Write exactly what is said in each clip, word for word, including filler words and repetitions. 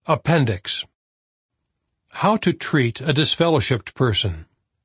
Appendix. How to treat a disfellowshipped person.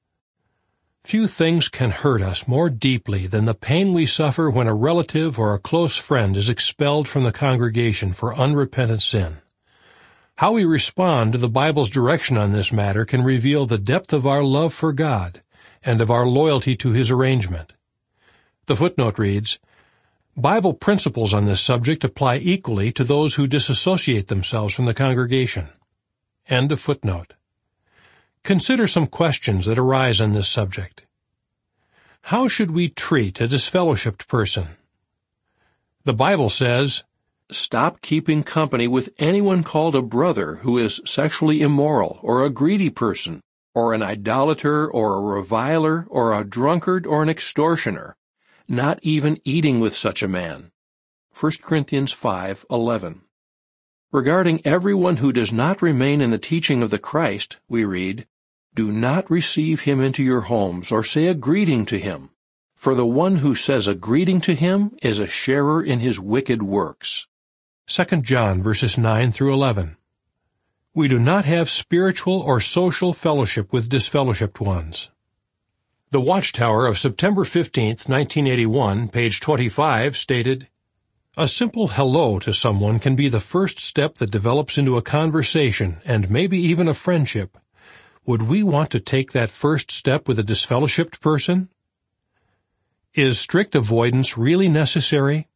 Few things can hurt us more deeply than the pain we suffer when a relative or a close friend is expelled from the congregation for unrepentant sin. How we respond to the Bible's direction on this matter can reveal the depth of our love for God and of our loyalty to His arrangement. The footnote reads, Bible principles on this subject apply equally to those who disassociate themselves from the congregation. End of footnote. Consider some questions that arise on this subject. How should we treat a disfellowshipped person? The Bible says, "Stop keeping company with anyone called a brother who is sexually immoral, or a greedy person, or an idolater, or a reviler, or a drunkard, or an extortioner, not even eating with such a man." First Corinthians five eleven. Regarding everyone who does not remain in the teaching of the Christ, we read, "Do not receive him into your homes, or say a greeting to him, for the one who says a greeting to him is a sharer in his wicked works." Second John verses nine through eleven. We do not have spiritual or social fellowship with disfellowshipped ones. The Watchtower of September fifteenth, nineteen eighty-one, page twenty-five, stated, "A simple hello to someone can be the first step that develops into a conversation and maybe even a friendship. Would we want to take that first step with a disfellowshipped person? Is strict avoidance really necessary?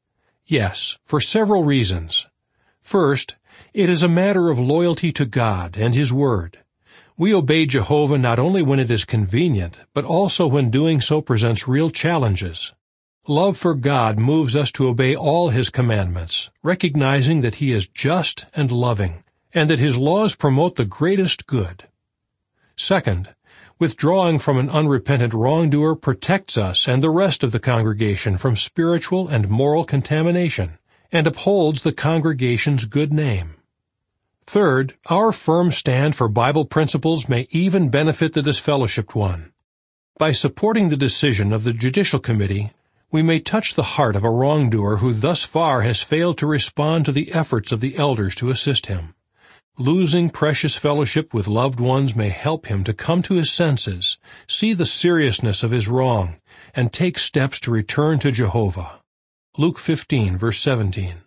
Yes, for several reasons. First, it is a matter of loyalty to God and His Word. We obey Jehovah not only when it is convenient, but also when doing so presents real challenges. Love for God moves us to obey all His commandments, recognizing that He is just and loving, and that His laws promote the greatest good. Second, withdrawing from an unrepentant wrongdoer protects us and the rest of the congregation from spiritual and moral contamination, and upholds the congregation's good name. Third, our firm stand for Bible principles may even benefit the disfellowshipped one. By supporting the decision of the Judicial Committee, we may touch the heart of a wrongdoer who thus far has failed to respond to the efforts of the elders to assist him. Losing precious fellowship with loved ones may help him to come to his senses, see the seriousness of his wrong, and take steps to return to Jehovah. Luke fifteen, verse seventeen.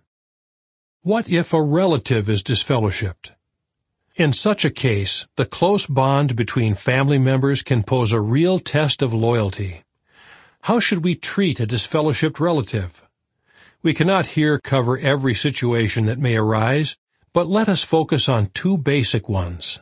What if a relative is disfellowshipped? In such a case, the close bond between family members can pose a real test of loyalty. How should we treat a disfellowshipped relative? We cannot here cover every situation that may arise, but let us focus on two basic ones.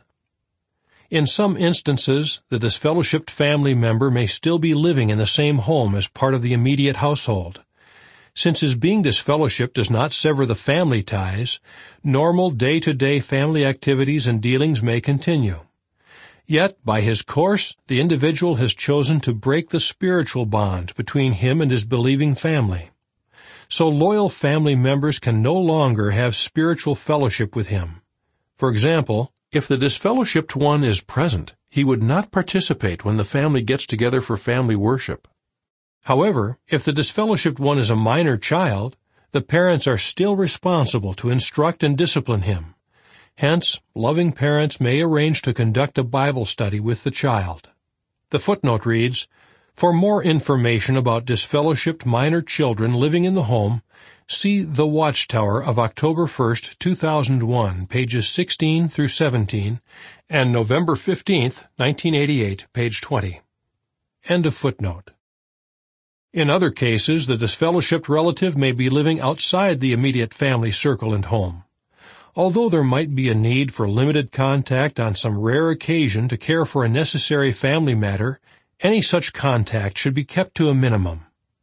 In some instances, the disfellowshipped family member may still be living in the same home as part of the immediate household. Since his being disfellowshipped does not sever the family ties, normal day-to-day family activities and dealings may continue. Yet, by his course, the individual has chosen to break the spiritual bond between him and his believing family. So loyal family members can no longer have spiritual fellowship with him. For example, if the disfellowshipped one is present, he would not participate when the family gets together for family worship. However, if the disfellowshipped one is a minor child, the parents are still responsible to instruct and discipline him. Hence, loving parents may arrange to conduct a Bible study with the child. The footnote reads, "For more information about disfellowshipped minor children living in the home, see The Watchtower of October first, two thousand one, pages sixteen through seventeen, and November fifteenth, nineteen eighty-eight, page twenty. End of footnote. In other cases, the disfellowshipped relative may be living outside the immediate family circle and home. Although there might be a need for limited contact on some rare occasion to care for a necessary family matter, any such contact should be kept to a minimum.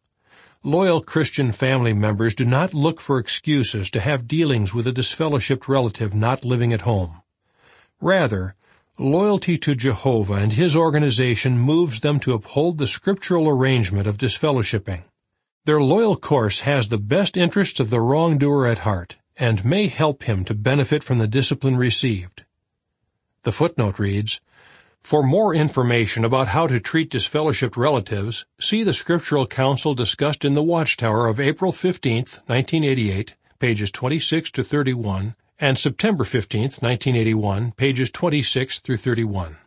Loyal Christian family members do not look for excuses to have dealings with a disfellowshipped relative not living at home. Rather, loyalty to Jehovah and His organization moves them to uphold the scriptural arrangement of disfellowshipping. Their loyal course has the best interests of the wrongdoer at heart, and may help him to benefit from the discipline received. The footnote reads, "For more information about how to treat disfellowshipped relatives, see the scriptural counsel discussed in the Watchtower of April fifteenth, nineteen eighty-eight, pages twenty-six to thirty-one, and September fifteenth, nineteen eighty-one, pages twenty-six through thirty-one.